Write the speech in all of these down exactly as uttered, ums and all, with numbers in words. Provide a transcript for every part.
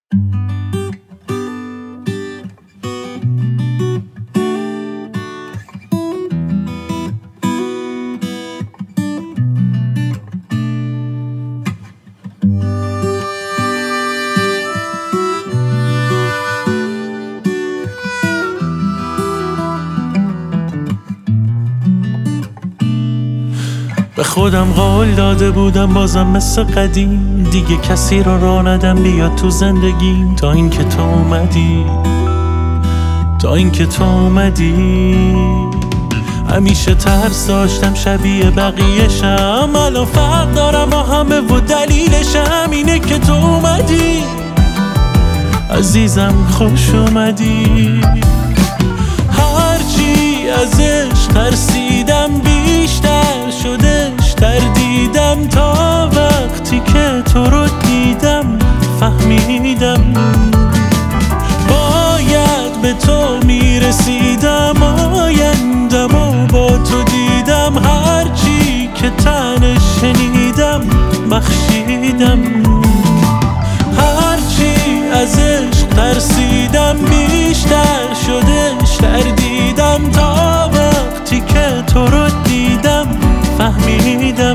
به خودم قول داده بودم بازم مثل قدیم دیگه کسی رو راه ندم بیاد تو زندگیم تا اینکه تو اومدی تا اینکه تو اومدی همیشه ترس داشتم شبیه بقیه‌شم الان فرق دارم با همه و دلیلشم اینه که تو اومدی عزیزم خوش اومدی هرچی ازش ترسیدم بیشتر شدش تردیدم تا وقتی که تو رو دیدم فهمیدم باید به تو میرسیدم آیندم و با تو دیدم هرچی که تنش شنیدم بخشیدم هرچی ازش ترسیدم بیشتر شدش تردیدم تا وقتی که تو رو دیدم فهمیدم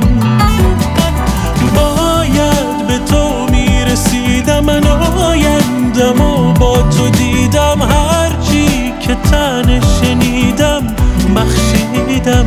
باید به تو میرسیدم من آیندم و با تو دیدم هرچی که تنش شنیدم بخشیدم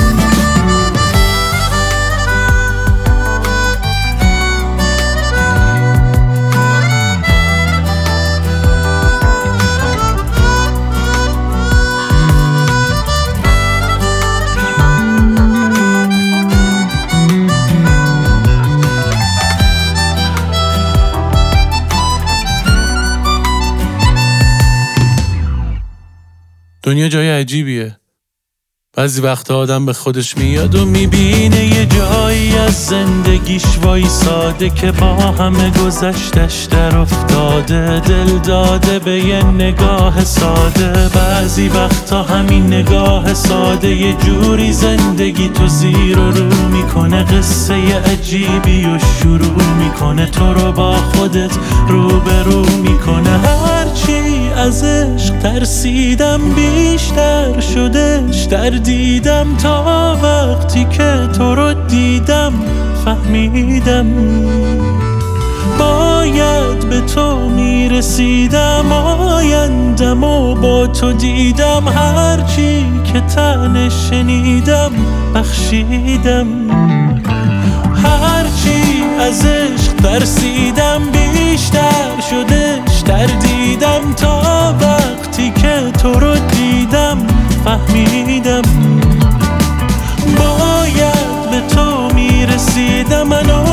دنیا جای عجیبیه بعضی وقتا آدم به خودش میاد و میبینه یه جایی از زندگیش وایساده که با همه گذشتش در افتاده دل داده به یه نگاه ساده بعضی وقتا همین نگاه ساده یه جوری زندگی تو زیر و رو میکنه قصه عجیبی و شروع میکنه تو رو با خودت روبرو میکنه هرچی از عشق ترسیدم بیشتر شدش تردیدم تا وقتی که تو رو دیدم فهمیدم باید به تو میرسیدم آیندم و با تو دیدم هرچی که تنش شنیدم بخشیدم هرچی از عشق ترسیدم بیشتر شدش تردیدم تا وقتی که تو رو دیدم فهمیدم باید به تو میرسیدم من